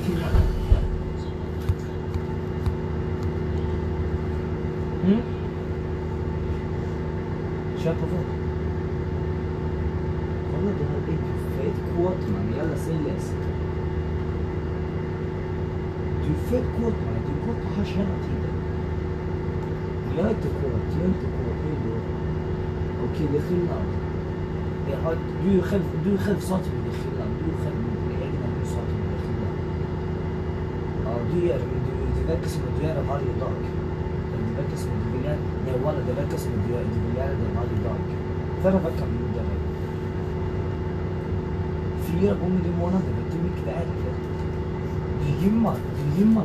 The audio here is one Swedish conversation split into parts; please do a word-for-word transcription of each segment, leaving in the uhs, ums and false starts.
timmar. Mm? Kör på vad? Kolla det här är fett kåt man, jävla säljläs. Du är fett kåt man, du är kåt på hasch hela tiden. Jag är inte kåt, jag är inte kåt, hej då. Okej, det är skillnad. Har, du, själv, du själv sa till mig det är skillnad, du själv med egna du sa till mig det är skillnad. Ja, du gör men du, det verkar som att du gör det varje dag. Det verkar som att du vill göra, nej walla, det verkar som att du, du vill göra det varje dag. Förra veckan gjorde jag det. Fyra gånger i månaden, vet du hur mycket det är? Du gymmar, du gymmar.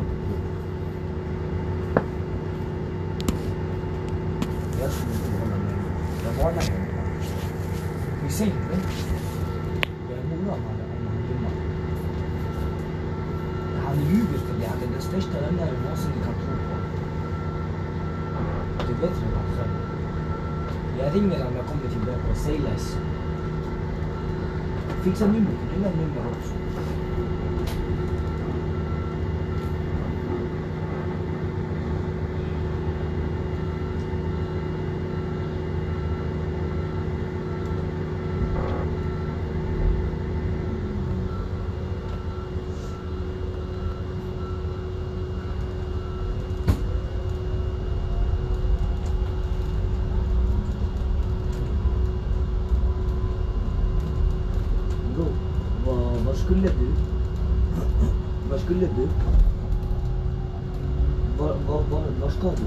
Jag skulle inte hålla med. Jag varnar mig. Vi säger det. Jag är moral om han gymmar. Han ljuger för det. Han är den största lögnaren någonsin du kan tro på. Du vet redan själv. Jag ringer om jag kommer till Böp och säger less. Fixa nummer, du är nummer också. Vad skulle du? Vad skulle du? Var, var, var, var ska du?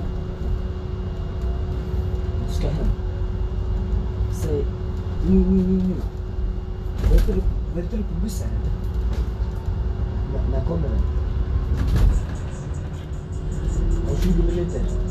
Du ska hem. Säg nu, nu, nu, nu. Väntar du, väntar du på bussen? N när kommer den? Om tjugo minuter.